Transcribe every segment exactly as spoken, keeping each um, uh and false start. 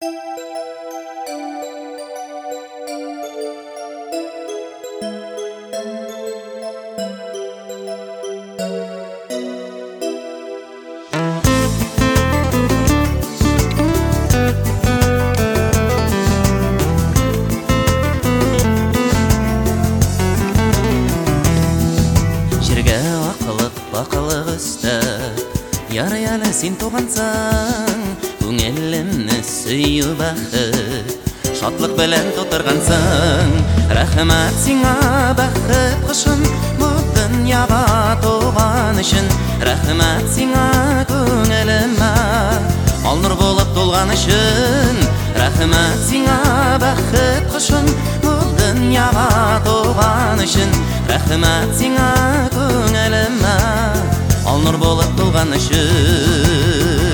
Ярый әлі сен туғансың, көңілімні сүйі бақыт, шатлық білән тотырғансың. Рәхмәт сиңа бақыт құшын, бұл дүнияға туған үшін. Рәхмәт сиңа көңіліме, ал нұр болып толған үшін. Рәхмәт сиңа бақыт құшын, бұл дүнияға туған үшін. Рәхмәт сиңа көңіліме, ал нұр болып толған үшін.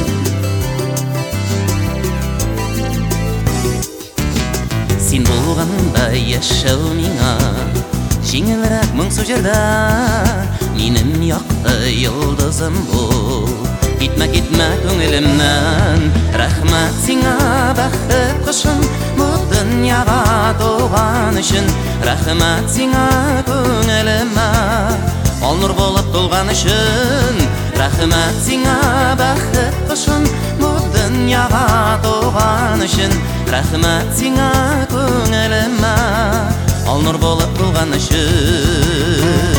Сен болғанда яшау миңа жеңілірек мұңсу жерде, менің яқты йылдызым бұл. Кетме, кетме көңілімнен. Рәхмәт сиңа бақыт құшын, бұл дүнияға туған үшін. Рәхмәт сиңа көңіліме, ал нұр болып толған үшін. Рәхмәт сиңа бақыт құшын, бұл дүнияға туған үшін. Рәхмәт сиңа көңіліме, ал нұр болып толған үшін.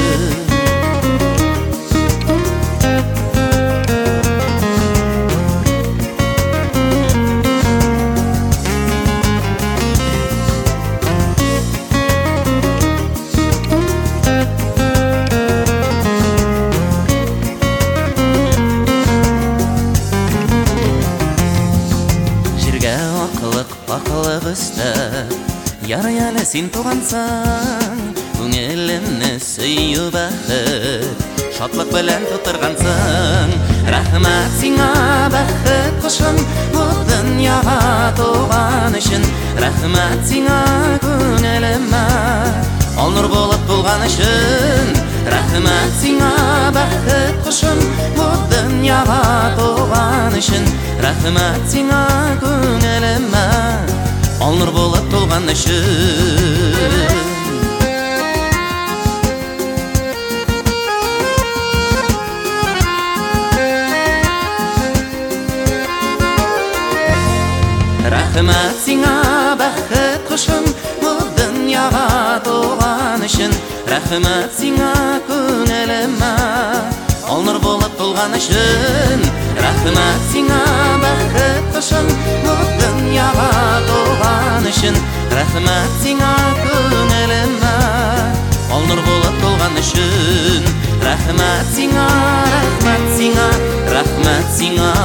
Бақылық үсті, ярый әлі сен туғансың, көңілімні сүйі бақыт, шатлық білән тұтырғансың. Рәхмәт сиңа бақыт құшын, бұл дүнияға туған үшін. Рәхмәт сиңа көңіліме, ал нұр болып толған үшін. Рәхмәт сиңа бақыт құшын, бұл дүнияға туған үшін. Рәхмәт сиңа көңіліме, ал нұр болып толған үшін. Рәхмәт сиңа бақыт құшын, бұл дүнияға туған үшін. Рәхмәт сиңа көңіліме, ал нұр болып толған үшін. Рәхмәт сиңа бақыт құшын, бұл дүнияға туған үшін. Рәхмәт сиңа көңіліме, ал нұр болып толған үшін. Рәхмәт сиңа, рәхмәт сиңа, рәхмәт сиңа.